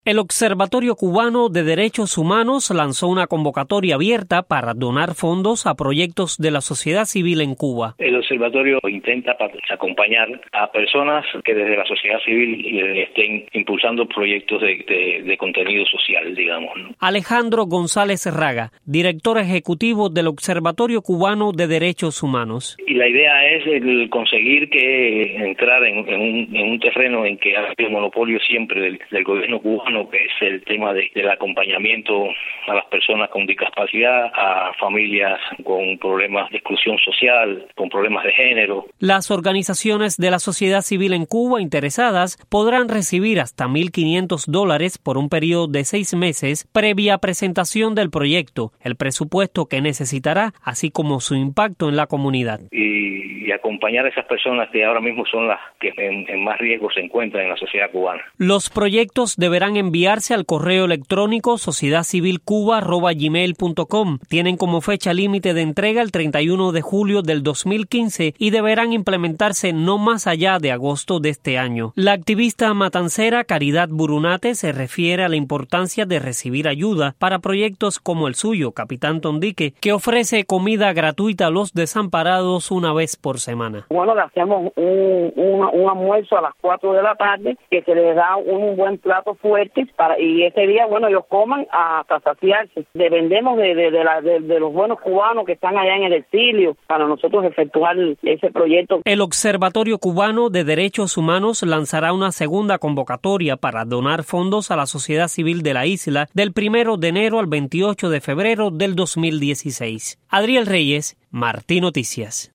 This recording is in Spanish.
El Observatorio Cubano de Derechos Humanos lanzó una convocatoria abierta para donar fondos a proyectos de la sociedad civil en Cuba. El observatorio intenta acompañar a personas que desde la sociedad civil estén impulsando proyectos de contenido social, digamos, ¿no? Alejandro González Raga, director ejecutivo del Observatorio Cubano de Derechos Humanos. Y la idea es conseguir que entrar en un terreno en que ha habido monopolio siempre del gobierno cubano, que es el tema del acompañamiento a las personas con discapacidad, a familias con problemas de exclusión social, con problemas de género. Las organizaciones de la sociedad civil en Cuba interesadas podrán recibir hasta $1,500 por un periodo de 6 meses previa presentación del proyecto, el presupuesto que necesitará, así como su impacto en la comunidad. Y acompañar a esas personas que ahora mismo son las que en más riesgo se encuentran en la sociedad cubana. Los proyectos deberán enviarse al correo electrónico sociedadcivilcuba@gmail.com. Tienen como fecha límite de entrega el 31 de julio del 2015 y deberán implementarse no más allá de agosto de este año. La activista matancera Caridad Burunate se refiere a la importancia de recibir ayuda para proyectos como el suyo, Capitán Tondique, que ofrece comida gratuita a los desamparados una vez por semana. Bueno, le hacemos un almuerzo a las 4 de la tarde, que se les da un buen plato fuerte y ese día, bueno, ellos coman hasta saciarse. Dependemos de los buenos cubanos que están allá en el exilio para nosotros efectuar ese proyecto. El Observatorio Cubano de Derechos Humanos lanzará una segunda convocatoria para donar fondos a la sociedad civil de la isla del 1 de enero al 28 de febrero del 2016. Adriel Reyes, Martí Noticias.